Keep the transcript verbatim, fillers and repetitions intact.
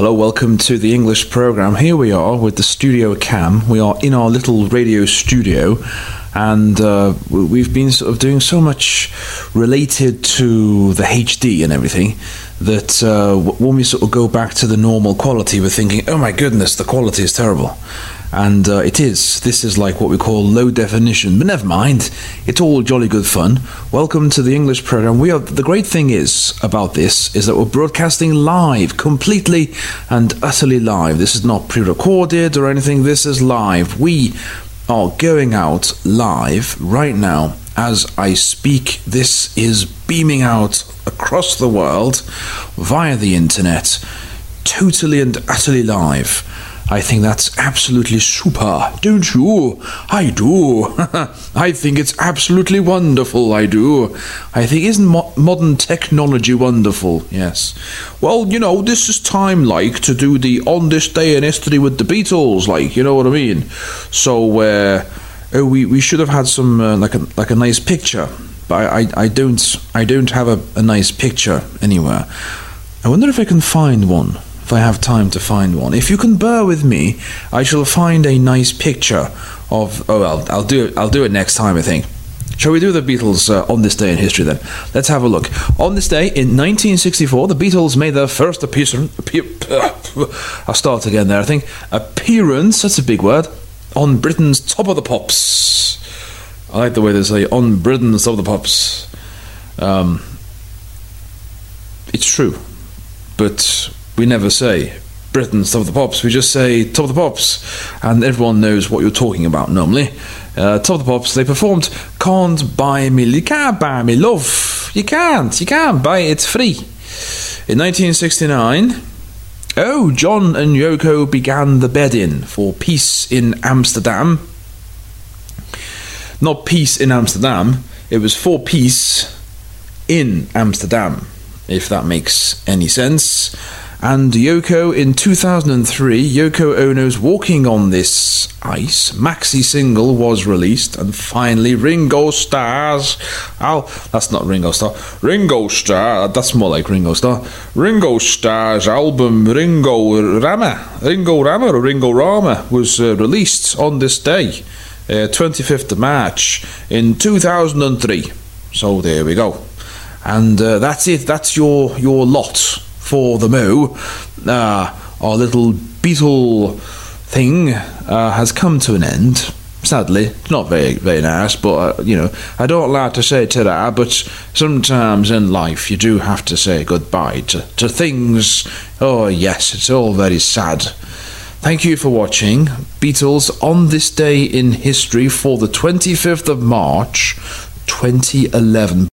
Hello, welcome to the English program. Here we are with the studio cam. We are in our little radio studio, and uh, we've been sort of doing so much related to the H D and everything that uh, when we sort of go back to the normal quality, we're thinking, oh my goodness, the quality is terrible. And uh, it is. This is like what we call low definition, but never mind. It's all jolly good fun. Welcome to the English program. We are. The great thing is about this is that we're broadcasting live, completely and utterly live. This is not pre-recorded or anything. This is live. We are going out live right now as I speak. This is beaming out across the world via the internet, totally and utterly live. I think that's absolutely super, don't you? I do. I think it's absolutely wonderful, I do. I think, isn't mo- modern technology wonderful? Yes. Well, you know, this is time, like, to do the On This Day in History with the Beatles, like, you know what I mean? So, uh, oh, we, we should have had some, uh, like, a, like a nice picture, but I, I, I don't, I don't have a, a nice picture anywhere. I wonder if I can find one. If I have time to find one. If you can bear with me, I shall find a nice picture of... Oh, well, I'll do it, I'll do it next time, I think. Shall we do the Beatles uh, on this day in history, then? Let's have a look. On this day, in nineteen sixty-four, the Beatles made their first appearance... Appear, I'll start again there, I think. Appearance, that's a big word, on Britain's Top of the Pops. I like the way they say, on Britain's Top of the Pops. Um, it's true, but... we never say Britain's Top of the Pops. We just say Top of the Pops, and everyone knows what you're talking about normally. Uh, Top of the Pops, they performed Can't Buy Me... You can't buy me love. You can't. You can't buy it. It's free. In nineteen sixty-nine, oh, John and Yoko began the bed-in for Peace in Amsterdam. Not Peace in Amsterdam. It was for Peace in Amsterdam, if that makes any sense. And Yoko, in two thousand three, Yoko Ono's Walking on This Ice maxi single was released, and finally Ringo Starr's... Oh, that's not Ringo Starr. Ringo Starr, that's more like Ringo Starr. Ringo Starr's album Ringo Rama, Ringo Rama or Ringo Rama was uh, released on this day, uh, twenty-fifth of March in two thousand three. So there we go. And uh, that's it, that's your, your lot. For the Mo, uh, our little Beatle thing uh, has come to an end. Sadly, it's not very, very nice, but uh, you know, I don't like to say ta-da, but sometimes in life you do have to say goodbye to, to things. Oh yes, it's all very sad. Thank you for watching Beatles on This Day in History for the twenty-fifth of March, twenty eleven.